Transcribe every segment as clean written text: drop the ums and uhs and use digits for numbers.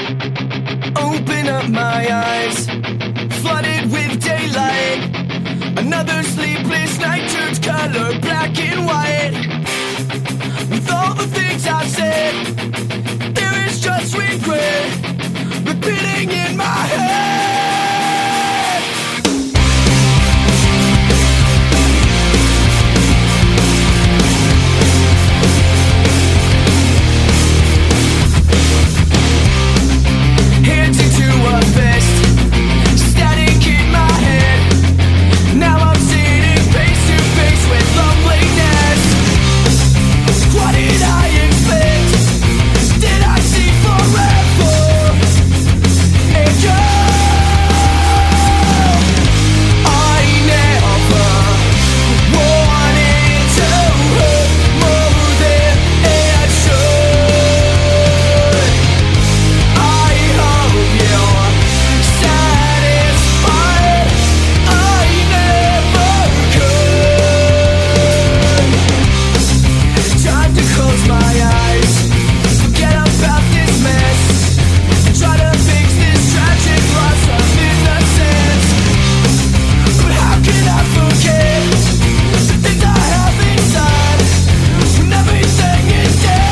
Open up my eyes, flooded with daylight. Another sleepless night turns color black and white. With all the things I've said, there is just regret repeating in my head. Hands into a fist, static in my head. Now I'm sitting face to face with loneliness. What did I expect? Did I see forever? And I never wanted to hurt more than it should. I hope you're satisfied. I never could. Time to close my eyes, forget about this mess, and try to fix this tragic loss of innocence. But how can I forget the things I have inside when everything is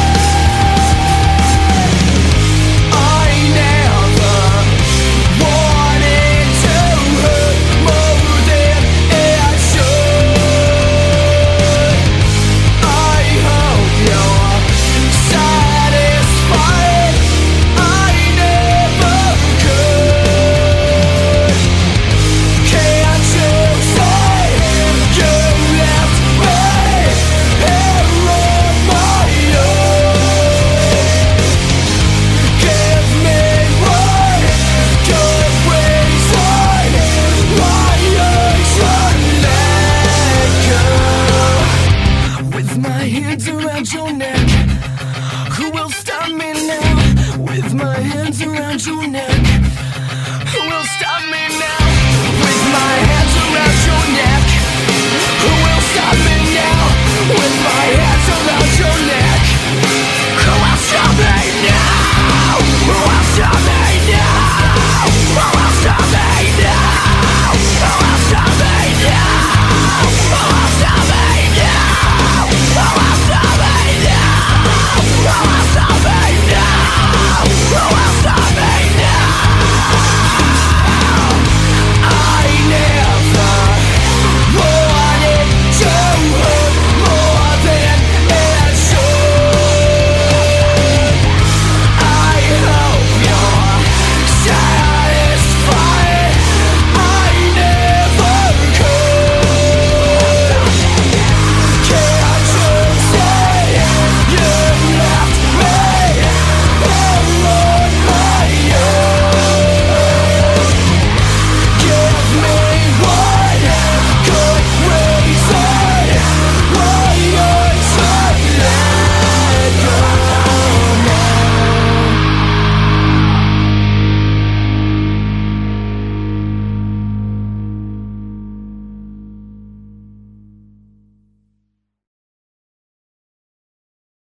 dead? I never wanted to hurt more than it should. I hope you're satisfied. I never could. Can't you say you left me here on my own? Give me one good reason why I should let go. With my hands around your neck, who will stop me now? With my hands around your neck.